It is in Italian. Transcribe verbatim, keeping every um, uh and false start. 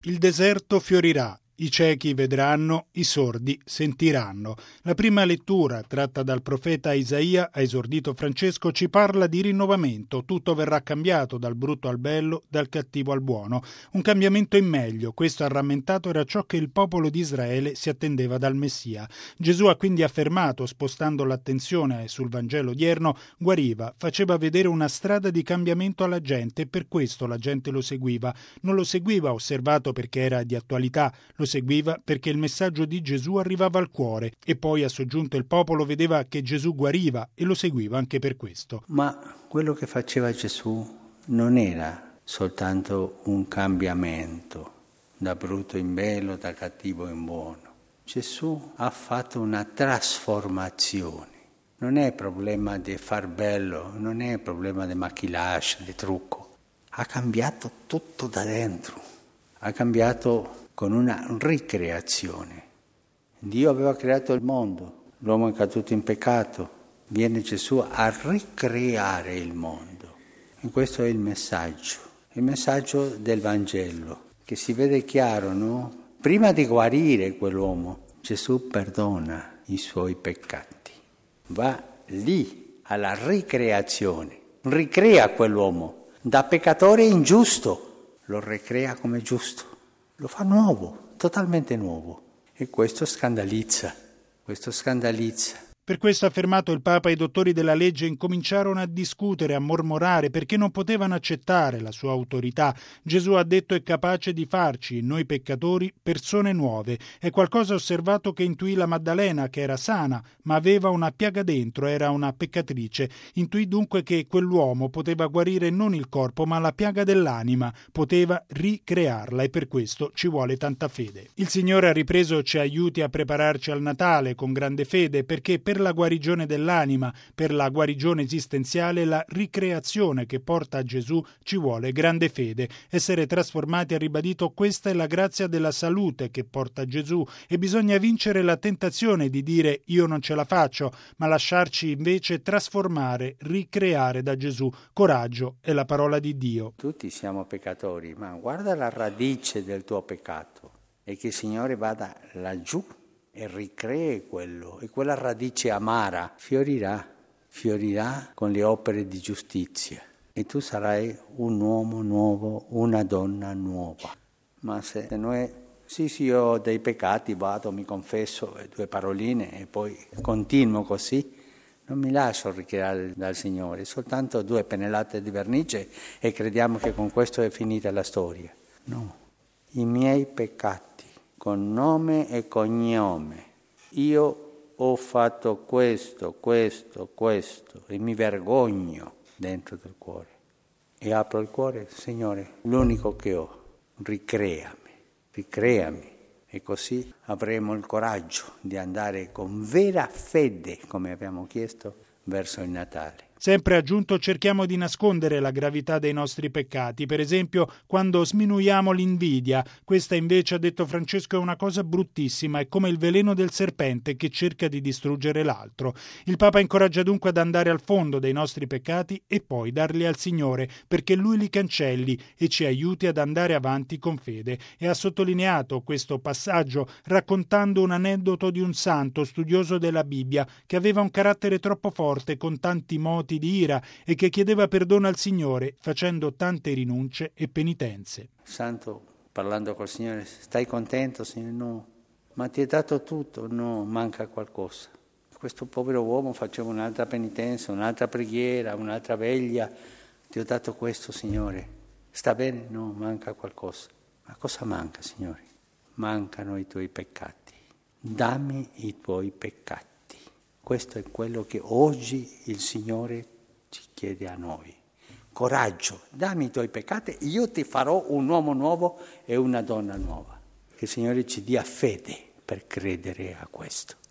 Il deserto fiorirà. I ciechi vedranno, i sordi sentiranno. La prima lettura, tratta dal profeta Isaia, ha esordito Francesco, ci parla di rinnovamento. Tutto verrà cambiato, dal brutto al bello, dal cattivo al buono. Un cambiamento in meglio. Questo ha rammentato era ciò che il popolo di Israele si attendeva dal Messia. Gesù ha quindi affermato, spostando l'attenzione sul Vangelo odierno, guariva, faceva vedere una strada di cambiamento alla gente e per questo la gente lo seguiva. Non lo seguiva osservato perché era di attualità, lo seguiva perché il messaggio di Gesù arrivava al cuore e poi, ha soggiunto, il popolo vedeva che Gesù guariva e lo seguiva anche per questo. Ma quello che faceva Gesù non era soltanto un cambiamento da brutto in bello, da cattivo in buono. Gesù ha fatto una trasformazione. Non è problema di far bello, non è problema di maquillage, di trucco. Ha cambiato tutto da dentro. Ha cambiato con una ricreazione. Dio aveva creato il mondo, l'uomo è caduto in peccato, viene Gesù a ricreare il mondo. E questo è il messaggio, il messaggio del Vangelo, che si vede chiaro, no? Prima di guarire quell'uomo, Gesù perdona i suoi peccati. Va lì alla ricreazione, ricrea quell'uomo, da peccatore ingiusto, lo ricrea come giusto. Lo fa nuovo, totalmente nuovo. E questo scandalizza, questo scandalizza. Per questo, ha affermato il Papa, i dottori della legge incominciarono a discutere, a mormorare, perché non potevano accettare la sua autorità. Gesù ha detto è capace di farci, noi peccatori, persone nuove. È qualcosa osservato che intuì la Maddalena, che era sana, ma aveva una piaga dentro, era una peccatrice. Intuì dunque che quell'uomo poteva guarire non il corpo, ma la piaga dell'anima, poteva ricrearla e per questo ci vuole tanta fede. Il Signore ha ripreso ci aiuti a prepararci al Natale con grande fede, perché per Per la guarigione dell'anima, per la guarigione esistenziale, la ricreazione che porta a Gesù ci vuole grande fede. Essere trasformati, ha ribadito, questa è la grazia della salute che porta a Gesù e bisogna vincere la tentazione di dire io non ce la faccio, ma lasciarci invece trasformare, ricreare da Gesù. Coraggio è la parola di Dio. Tutti siamo peccatori, ma guarda la radice del tuo peccato e che il Signore vada laggiù e ricree quello, e quella radice amara fiorirà, fiorirà con le opere di giustizia e tu sarai un uomo nuovo, una donna nuova. Ma se noi, sì sì, io ho dei peccati, vado, mi confesso, due paroline e poi continuo così, non mi lascio ricreare dal Signore, soltanto due pennellate di vernice e crediamo che con questo è finita la storia. No, i miei peccati, con nome e cognome. Io ho fatto questo, questo, questo e mi vergogno dentro del cuore. E apro il cuore, Signore, l'unico che ho, ricreami, ricreami. E così avremo il coraggio di andare con vera fede, come abbiamo chiesto, verso il Natale. Sempre aggiunto, cerchiamo di nascondere la gravità dei nostri peccati, per esempio quando sminuiamo l'invidia. Questa invece, ha detto Francesco, è una cosa bruttissima, è come il veleno del serpente che cerca di distruggere l'altro. Il Papa incoraggia dunque ad andare al fondo dei nostri peccati e poi darli al Signore, perché Lui li cancelli e ci aiuti ad andare avanti con fede. E ha sottolineato questo passaggio raccontando un aneddoto di un santo studioso della Bibbia che aveva un carattere troppo forte, con tanti moti di ira, e che chiedeva perdono al Signore facendo tante rinunce e penitenze. Santo, parlando col Signore, stai contento, Signore? No. Ma ti è dato tutto? No, manca qualcosa. Questo povero uomo faceva un'altra penitenza, un'altra preghiera, un'altra veglia. Ti ho dato questo, Signore. Sta bene? No, manca qualcosa. Ma cosa manca, Signore? Mancano i tuoi peccati. Dammi i tuoi peccati. Questo è quello che oggi il Signore ci chiede a noi. Coraggio, dammi i tuoi peccati, io ti farò un uomo nuovo e una donna nuova. Che il Signore ci dia fede per credere a questo.